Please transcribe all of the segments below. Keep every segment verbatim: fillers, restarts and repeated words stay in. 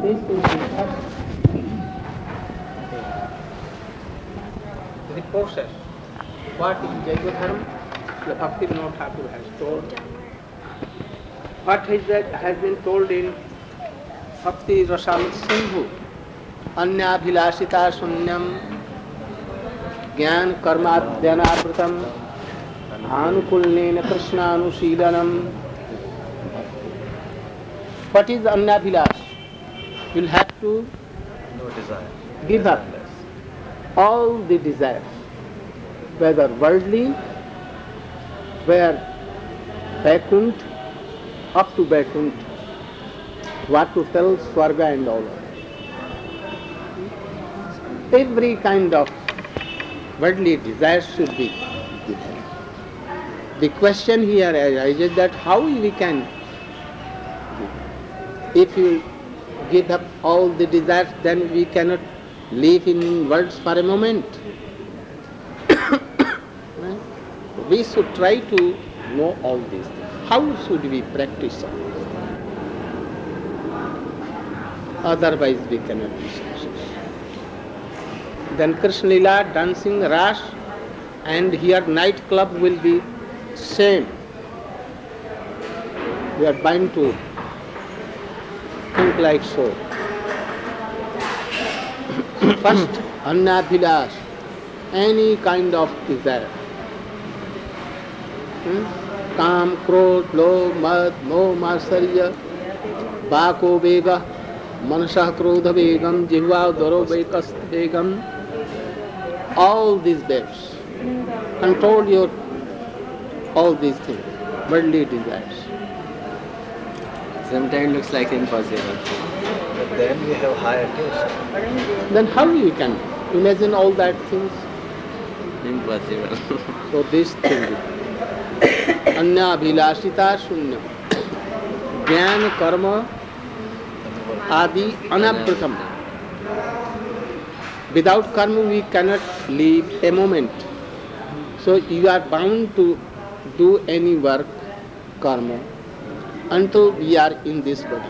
this is the, the process. What in Jaiva Dharma, the Bhakti Vinod Thakur has told. What is that has been told in Bhakti Rasamrita Sindhu, Anyabhilasita Sunyam Jnana Karmadhyanapratam Anukulnena Krishnanushilanam. What is Anyabhilash? You will have to No desire. give up all the desires, whether worldly, where Vaikunt, up to Vaikunt, what to tell Swarga and all. Every kind of worldly desire should be given. The question here arises that how we can give. If you give up all the desires, then we cannot live in words for a moment. We should try to know all these things. How should we practice all this? Otherwise we cannot be successful. Then Krishna Lila, dancing, Ras, and here night club will be same. We are bound to think like so. First, Annabhilash, any kind of desire. Hmm? Kam, Krodh, Lobh, Mad, Moh, Matsarya, Bako Vega, Manasah Krodha Vegam, Jihva Doro Vekas Vegam. All these babes. Control your all these things, worldly desires. Sometimes looks like impossible. But then we have higher taste. Then how you can imagine all that things? Impossible. So this thing, Anya Abhilashita Shunya, Jnana Karma Adi Anapratam. Without karma we cannot live a moment. So you are bound to do any work, karma, until we are in this body.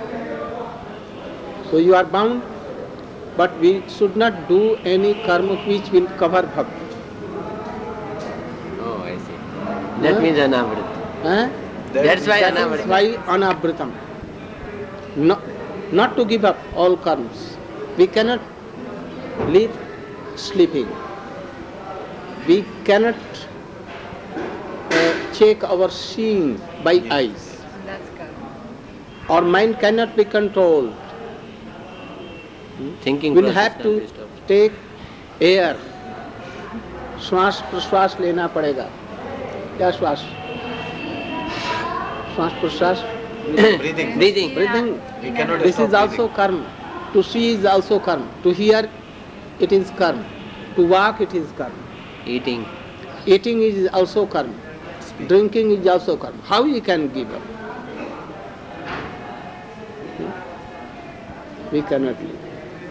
So you are bound, but we should not do any karma which will cover bhakti. Oh, I see. That Huh? means anavrit. Huh? That's why That is anavrit. why anavritam. No, not to give up all karmas. We cannot live sleeping. We cannot uh, check our seeing by eyes. That's good. Our mind cannot be controlled. Thinking We'll process have can to be stopped. take air. श्वास प्रश्वास लेना पड़ेगा. क्या श्वास? श्वास प्रश्वास. Breathing. Breathing. Breathing. We cannot This stop is also breathing. karma. To see is also karma. To hear, it is karma. To walk, it is karma. Eating. Eating is also karma. Drinking is also karma. How you can give up? We cannot live.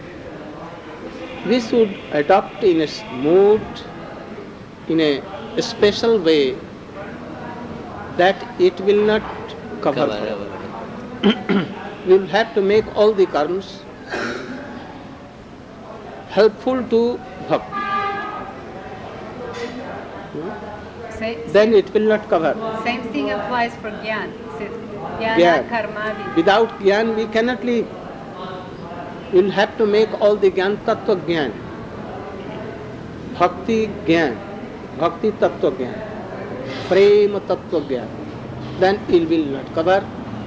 We should adopt in a mood, in a special way, that it will not cover. Cover, forever. cover. We will have to make all the karmas helpful to bhakti. Same, Then it will not cover. same thing applies for Gyan. Jnana Gyan. Karmadi. Without Gyan we cannot live. We will have to make all the Gyan, Tattva Gyan. Bhakti Gyan, Bhakti Tattva Gyan, Prema Tattva Gyan. Then it will not cover.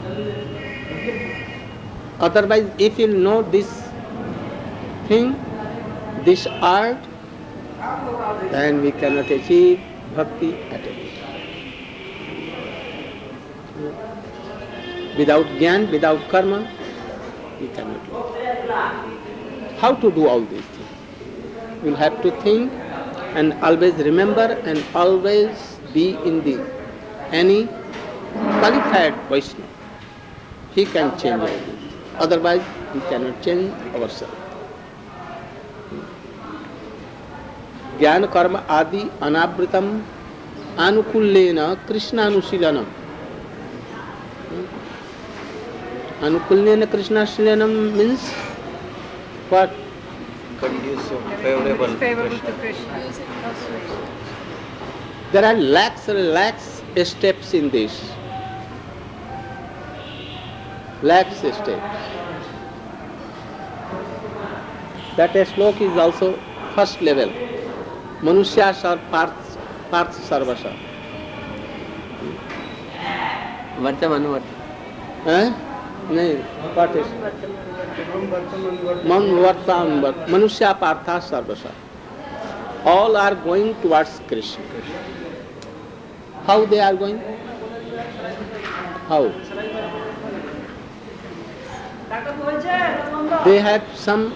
Otherwise, if you know this thing, this art, then we cannot achieve bhakti at all. Without Gyan, without karma, we cannot live. How to do all these things? We'll have to think and always remember and always be in the any qualified Vaishnava. He can change all this. Otherwise, we cannot change ourselves. Jnana karma adi anavritam anukullena Krishnanusilanam. Anukulnena Krishna Shlenam means what? Conducive, favorable. It's favorable to Krishna. Krishna. There are lakhs and lakhs steps in this. Lakhs steps. That slok is also first level. Manusyas are parth, parth sarvasa. Vartam anuvartam. Eh? नहीं, what is? Man varta anvat. Manusya partha sarvasa. All are going towards Krishna. How they are going? How? They have some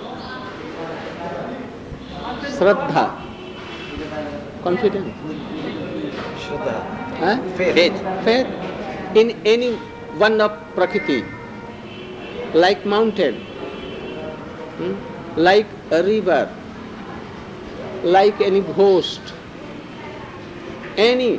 Shraddha, confidence, Shraddha. eh? Faith. Faith. faith in any one of Prakriti, like mountain, hmm? like a river, like any ghost, any.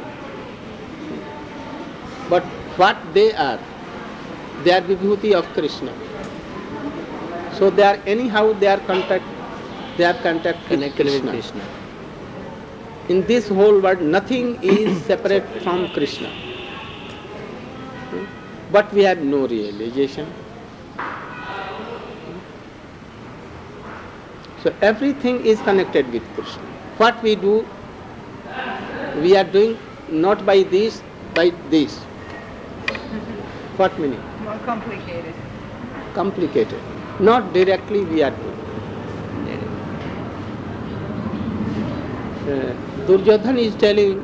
But what they are, they are Vibhuti of Krishna. So they are anyhow they are contact, they are contact with Connected with Krishna. Krishna. In this whole world, nothing is separate from Krishna. But we have no realization. So everything is connected with Krishna. What we do, we are doing not by this, by this. What meaning? More complicated. Complicated. Not directly we are doing. Uh, Duryodhana is telling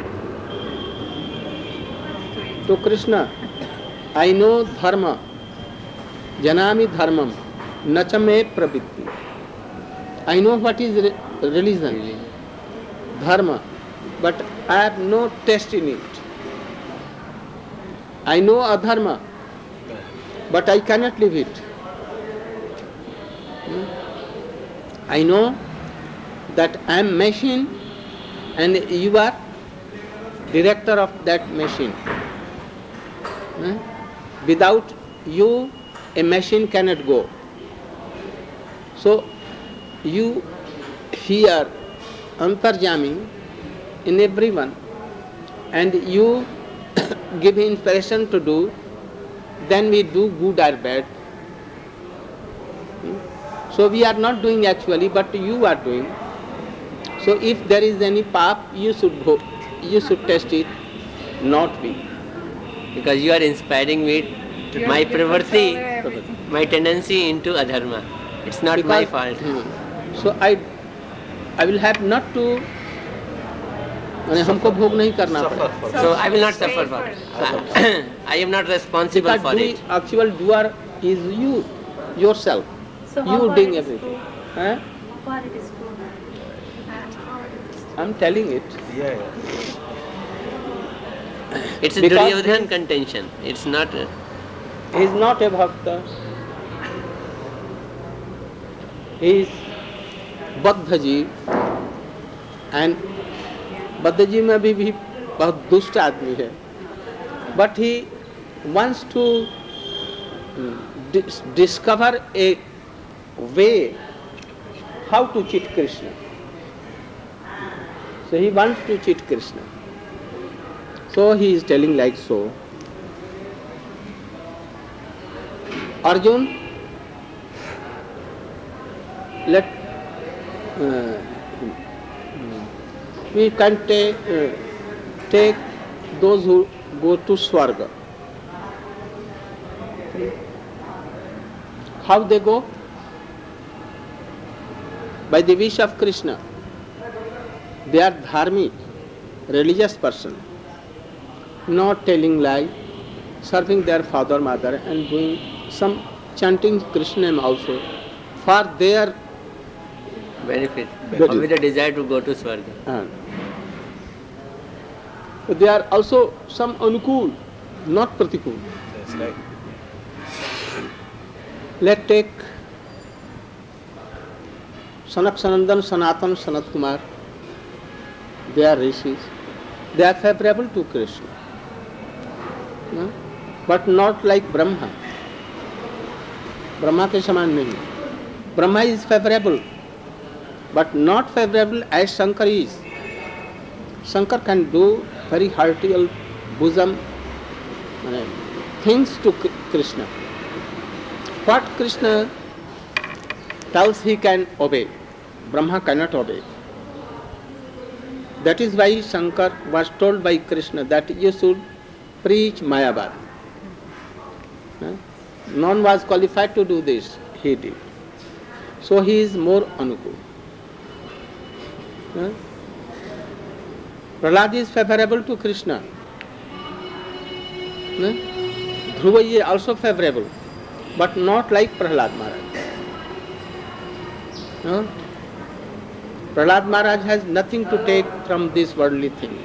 to Krishna, I know dharma, janami dharmam, nachame pravitti. I know what is re- religion, dharma, but I have no taste in it. I know adharma, but I cannot live it. Hmm? I know that I am machine and you are director of that machine. Hmm? Without you, a machine cannot go. So, you hear Antarjami in everyone and you give inspiration to do, then we do good or bad. Hmm? So, we are not doing actually, but you are doing. So, if there is any pap, you should go, you should test it, not we. Because you are inspiring me, to You my have to control pravarti, everything. my tendency into adharma. It's not my fault. Hmm. So I, I will have not to, माने हमको भोग नहीं करना Suffer पड़े. for So I will not Pay suffer for for it. it. I am not responsible Because for doing, it. actual doer is you, yourself. So how You far doing it is everything. true? Huh? How far it is true? How it is true? I'm telling it. Yeah, yeah. It's a Because Duryodhan he- contention. It's not. A, He is not a bhakta. He is बद्धजी and बद्धजी में भी, भी बहुत दुष्ट आदमी है, but he wants to dis- discover a way how to cheat Krishna. So he wants to cheat Krishna. So he is telling like so. Arjun, let uh, we can take uh, take those who go to Swarga. How they go? By the wish of Krishna. They are dharmic, religious person, not telling lie, serving their father, mother, and doing some chanting Krishna name also for their benefit. That is- With a desire to go to Swarga. uh, they are also some anukul, not pratikul. That's right. Let's take Sanak Sanandan, Sanatan, Sanat Kumar. They are rishis. They are favorable to Krishna. No? But not like Brahma. Brahma के समान नहीं. Brahma is favorable, but not favorable as Shankar is. Shankar can do very hearty bosom uh, things to Krishna. What Krishna tells he can obey, Brahma cannot obey. That is why Shankar was told by Krishna that you should preach Mayavad. Uh, none was qualified to do this, he did. So he is more Anukul. Uh, Prahlad is favorable to Krishna. Uh, Dhruva is also favorable, but not like Prahlad Maharaj. Uh, Prahlad Maharaj has nothing to take from these worldly things.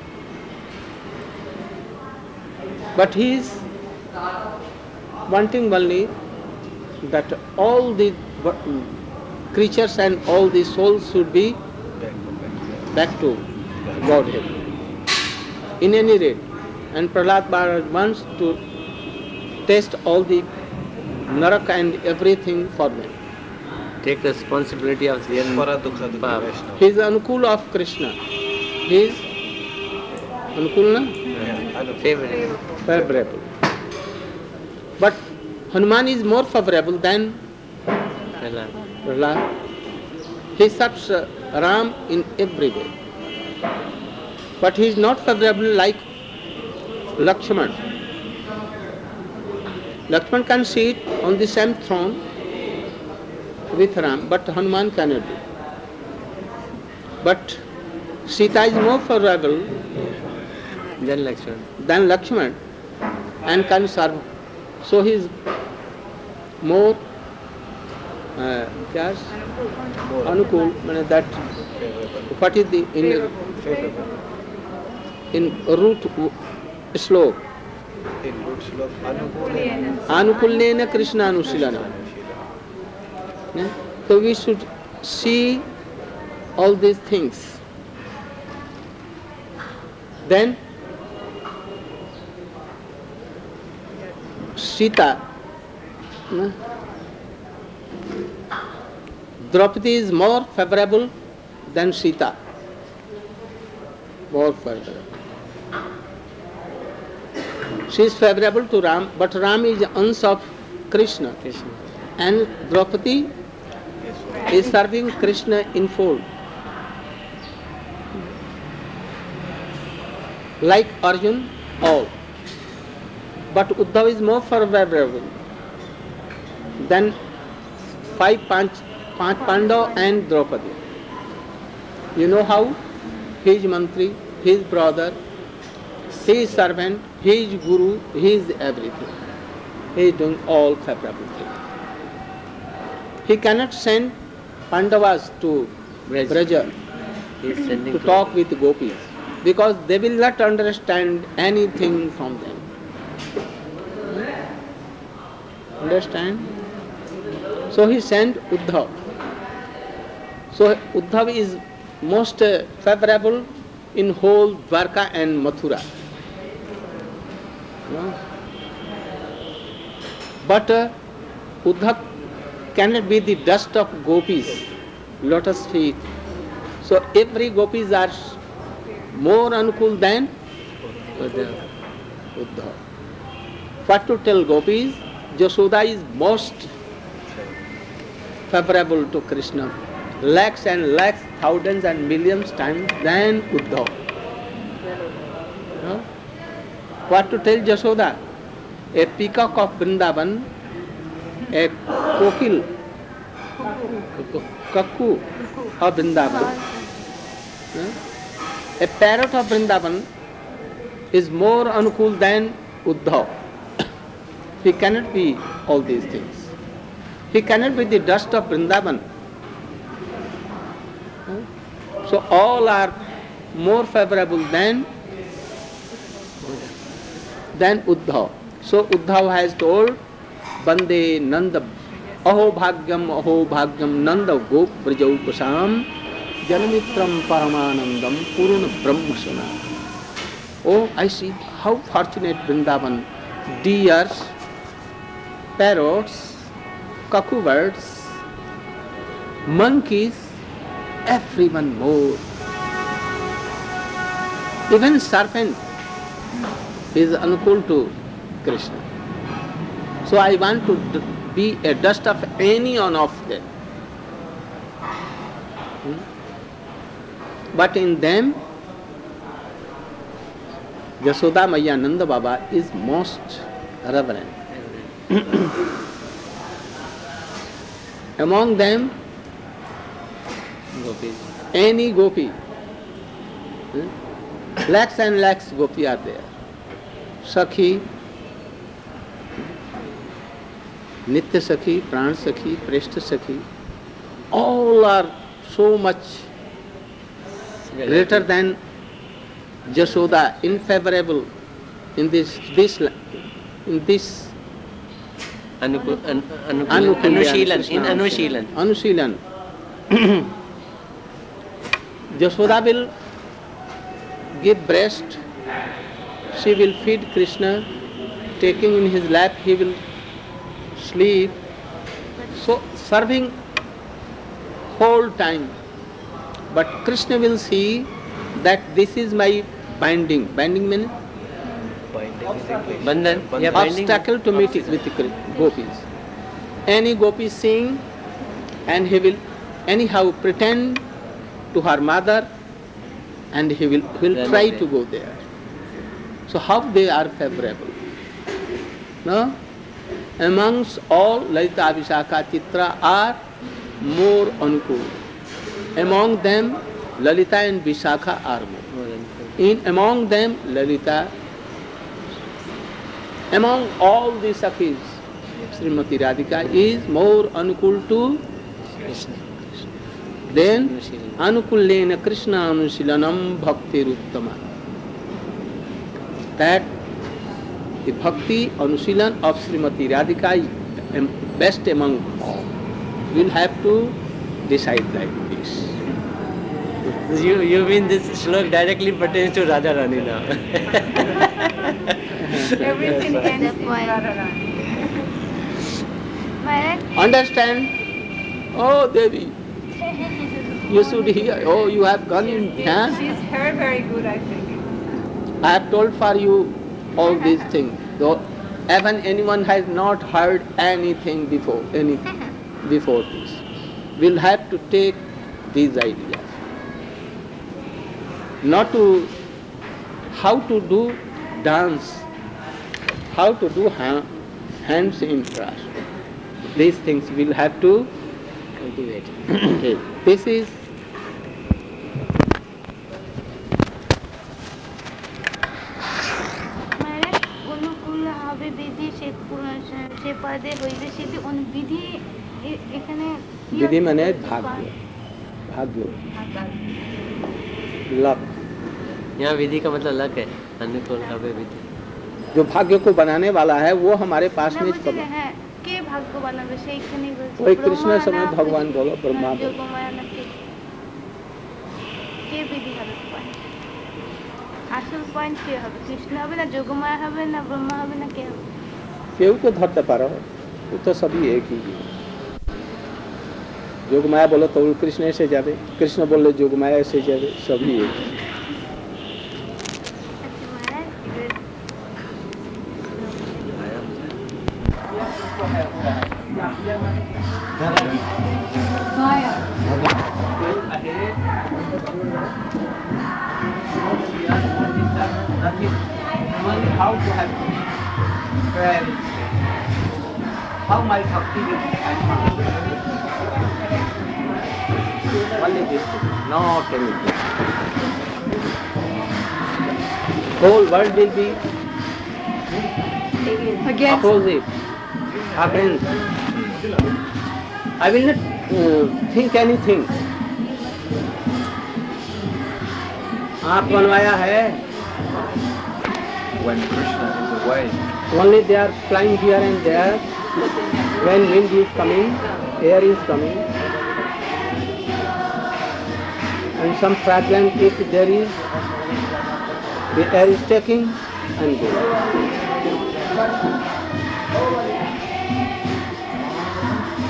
But he is wanting only that all the creatures and all the souls should be back to Godhead. In any rate, and Prahlad Maharaj wants to taste all the narak and everything for them. Take responsibility of the Paradukha Dukha Vaishnava. He is Anukul of Krishna. He is Anukul, na? Yeah, Anukul. favorite. Favorable. But Hanuman is more favorable than Prahlad. Prahlad. He serves uh, Ram in every way. But he is not favorable like Lakshman. Lakshman can sit on the same throne with Ram, but Hanuman cannot do. But Sita is more favorable Then Lakshman. than Lakshman and can serve. So he is more uh, क्या More अनुकूल मैंने that favorable. what is the in Favorable. in root श्लोक In root slok, Anukul. अनुकूलेन Krishna Anushilan. So we should see all these things. Then Sita, no? Draupadi is more favorable than Sita. More favorable. She is favorable to Ram, but Ram is ansh of Krishna. Krishna. And Draupadi is serving Krishna in full. Like Arjun, all. But Uddhav is more favorable than five Panch, Panch Pandav and Draupadi. You know how? He is Mantri, he is brother, he is servant, he is Guru, he is everything. He is doing all favorable things. He cannot send Pandavas to Braj. Braja He is sending to talk with gopis because they will not understand anything from them. Understand? So he sent Uddhav. So Uddhav is most uh, favorable in whole Dwarka and Mathura. No? But uh, Uddhav cannot be the dust of gopis, lotus feet. So every gopis are more uncool than Uddhav. Uddhav. What to tell gopis? Yashoda is most favorable to Krishna. Lakhs and lakhs, thousands and millions times than Uddhav. No? What to tell Yashoda? A peacock of Vrindavan, a kokil, kakku of Vrindavan, no? A parrot of Vrindavan is more uncool than Uddhav. He cannot be all these things. He cannot be the dust of Vrindavan. So all are more favorable than than Uddhav. So Uddhav has told, Bande Nanda, Aho Bhagyam, Aho Bhagyam, Nanda Gop Brajau Pasam, Janamitram Paramanandam, Puruna Brahmasana. Oh, I see how fortunate Vrindavan, deers, parrots, cuckoo birds, monkeys, everyone more. Even serpent is uncool to Krishna. So I want to d- be a dust of any one of them. Hmm? But in them, Yashoda Maya Nanda Baba is most reverent. Among them, Gopis. any gopi, hmm? lakhs and lakhs gopi are there. Sakhi, Nitya Sakhi, Pran Sakhi, Preshta Sakhi, all are so much greater than Jashoda, infavorable in this this in this Anuku, an, anuku, Anukulya, Anushilan. Krishna In Anushilan. Anushilan. Jashoda will give breast, she will feed Krishna, taking in his lap, he will sleep. So serving whole time. But Krishna will see that this is my binding. Binding means Binding is English. Bandhan. Yeah, binding. obstacle to meet with the Kri- gopis. Any gopi sing and he will anyhow pretend to her mother and he will, will Run try away. to go there. So how they are favorable? No? Amongst all, Lalita, Vishakha, Chitra are more anukul. Among them, Lalita and Vishakha are more. More than In among them, Lalita. Among all the Sakhis, Srimati Radhika is more anukul to Krishna. then Anushilan. anukullena Krishna anusilanam bhakti ruttama. That the bhakti anusilan of Srimati Radhika is am- best among all. We'll have to decide like this. You, you mean this slok directly pertains to Radha Rani now? Everything That's ends the in point. Radharani. Maharaj, Understand? Oh Devi, you should hear. Oh, you have gone in She's, dhyan. she's her very good, I think. I have told for you all these things. Though even anyone has not heard anything before, anything before this, will have to take these ideas. Not to how to do dance, how to do ha- hands in trust. These things will have to Cultivate. take. This is Maharaj, অনুকূল হবে বিধি সে সে পদে হইবে সেটি অনু- বিধি এ- এখানে কি विधि অর্থ माने করতে भाग्य, পারে? भाग्य, Atal. लक. यहाँ विधि का मतलब लक है. अनुकूल हवे विधि. जो भाग्य को बनाने वाला है वो हमारे पास না में বলছি कब যে, হ্যাঁ কে ভাগ্য বানাবে সেইখানেই বলছি ওই ব্রহ্মা কৃষ্ণের না সময় ভগবান বিধি? বলো, ব্রহ্মা না, বলো। যোগমায়া না কে? কে বিধি হবে point? আসল পয়েন্ট কে হবে, কৃষ্ণ হবে না যোগমায়া হবে না ব্রহ্মা হবে না কে হবে? কেউ তো ধরতে পারো, वो तो सभी एक ही है। যোগমায়া বলো তো কৃষ্ণ এসে যাবে, কৃষ্ণ বললে যোগমায়া এসে যাবে, সবই এক। আচ্ছা মহারাজ, এবার Only how to have prayer, how my bhakti will only this thing, not anything. Whole world will be Against opposite, against. I will not uh, think anything. आप बनवाया है, When Krishna is away, only they are flying here and there. When wind is coming, air is coming, and some fragrance if there is, the air is taking and going.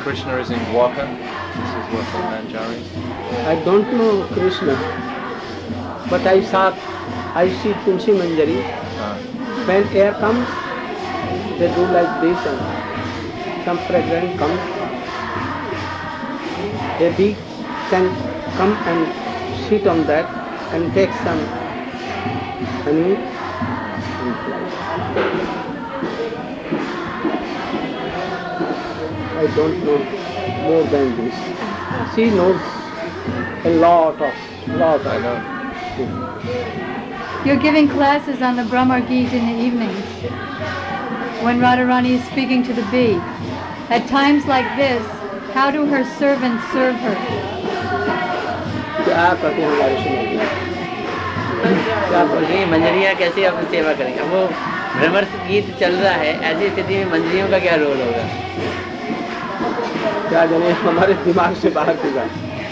Krishna is in water. This is what the Manjari. I don't know Krishna, but I saw, I see Tulsi Manjari. Ah. When air comes, they do like this and some fragrance comes. A bee can come and sit on that and take some honey and fly. I don't know more than this. She knows a lot of, lot I of. know. You're giving classes on the Brahmar Gita in the evenings when Radharani is speaking to the bee. At times like this, how do her servants serve her? क्या कहते हैं हमारे सुनिए? क्या बोल रही है मंजरियाँ कैसे अपनी सेवा करेंगे? अब वो भ्रमर गीत चल रहा है, ऐसी स्थिति में मंजरियों का क्या रोल होगा? क्या जाने हमारे दिमाग से बाहर की बात.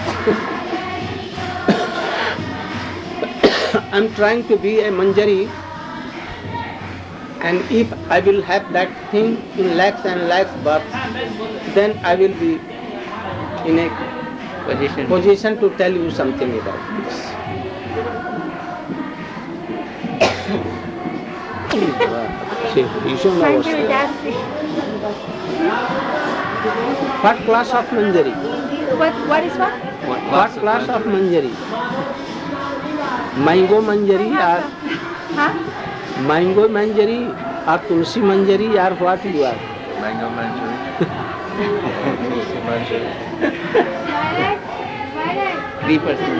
I'm trying to be a manjari, and if I will have that thing in lakhs and lakhs births, then I will be in a Position. position to tell you something about this. See, you should know what's there. What class of manjari? What, what is what? What class of manjari? Mango manjari or Huh? mango manjari or tulsi manjari or what you are? Mango Manjari. Tulsi Manjari. Three percent.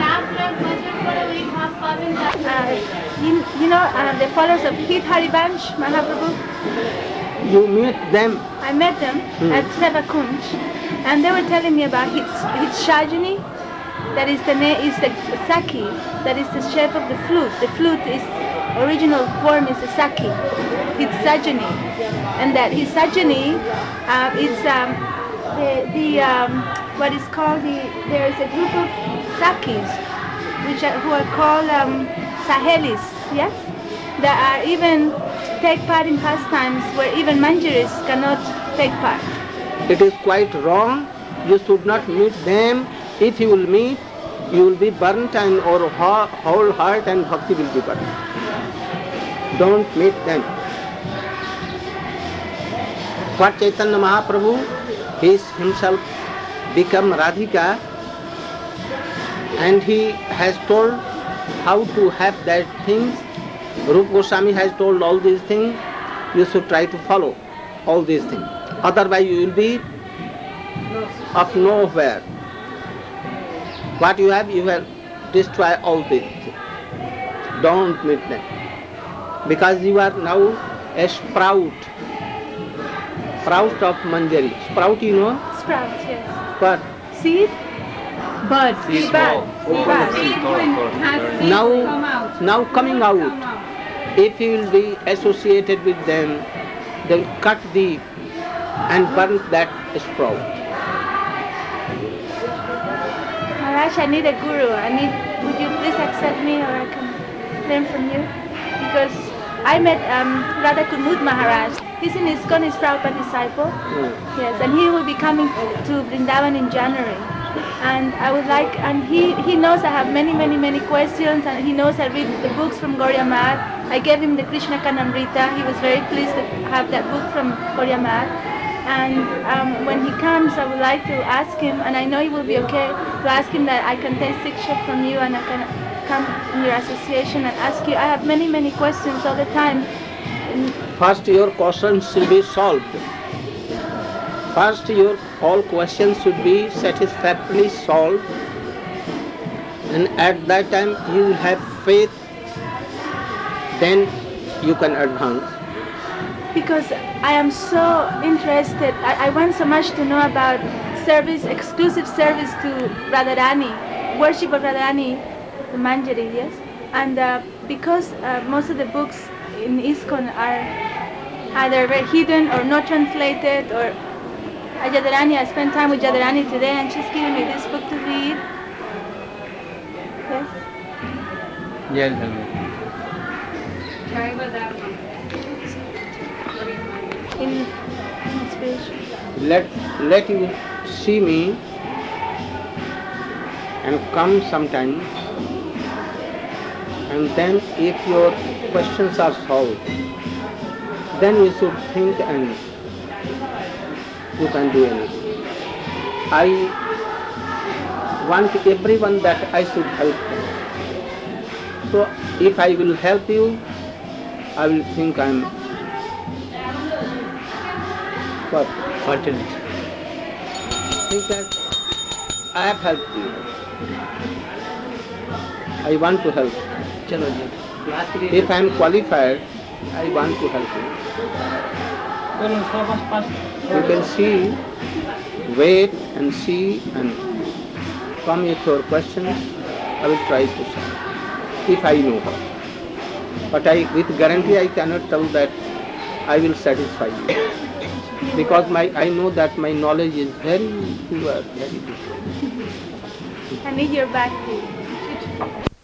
Uh, you, you know uh, the followers of Hit Harivansh Mahaprabhu? You meet them. I met them Hmm. at Seva Kunj, and they were telling me about his, his Shajani, that is the name is the Saki, that is the shape of the flute. The flute is original form is a Saki. It's Sajani, and that his Sajani uh, is um, the, the um, what is called the there is a group of Sakis which are, who are called um, Sahelis, yes, that are even take part in pastimes where even manjaris cannot take part. It is quite wrong. You should not meet them. If you will meet, you will be burnt and or ho- whole heart and bhakti will be burnt. Don't meet them. What Chaitanya Mahaprabhu, he is himself become Radhika, and he has told how to have that things. Rupa Goswami has told all these things. You should try to follow all these things. Otherwise you will be of nowhere. What you have, you will destroy all these things. Don't meet them. Because you are now a sprout. Sprout of Manjari. Sprout, you know? Sprout, yes. What? Seed? Bud. Seed bud. small. Bud. Seed tall, tall. Very Now, now coming out, if you will be associated with them, they will cut thee and burn that sprout. Maharaj, I need a guru. I need. Would you please accept me, or I can learn from you? Because I met um, Radha Kumud Maharaj. He's in ISKCON, his Prabhupada disciple. Hmm. Yes, and he will be coming to Vrindavan in January. And I would like, and he, he knows I have many, many, many questions, and he knows I read the books from Gauriya Math. I gave him the Krishna Kanamrita. He was very pleased to have that book from Gauriya Math. And um, when he comes, I would like to ask him, and I know he will be okay, to ask him that I can take Siksha from you and I can come in your association and ask you. I have many, many questions all the time. And First your questions should be solved. First your all questions should be satisfactorily solved, and at that time you will have faith, then you can advance. because I am so interested, I, I want so much to know about service, exclusive service to Radharani, worship of Radharani, the Manjari, yes? And uh, because uh, most of the books in ISKCON are either very hidden or not translated, or uh, Jadharani, I spent time with Jadharani today and she's giving me this book to read. Yes? Yes, Bhagwan. In inspiration. Let, let you see me and come sometime, and then if your questions are solved, then you should think and you can do anything. I want everyone that I should help them. So if I will help you, I will think I am what? Fortunate. Think that I have helped you. I want to help. चलो जी class के लिए If I am qualified, I want to help you. You can see, wait and see and come with your questions. I will try to solve if I know how. But I, with guarantee, I cannot tell that I will satisfy you because my I know that my knowledge is very poor, very poor. I need your back, please.